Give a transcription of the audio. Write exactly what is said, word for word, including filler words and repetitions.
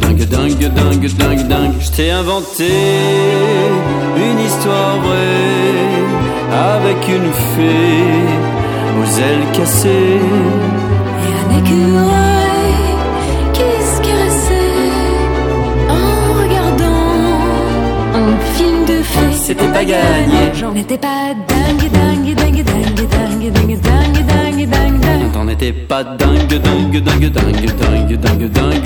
Dingue, dingue, dingue, dingue, dingue. Je t'ai inventé une histoire vraie avec une fée aux ailes cassées et un écureuil qui se caressait en regardant un film de fées. C'était pas gagné. J'en étais pas dingue, dingue, dingue, dingue, dingue, dingue, dingue, dingue, dingue, dingue. T'en étais pas dingue, dingue, dingue, dingue, dingue, dingue, dingue.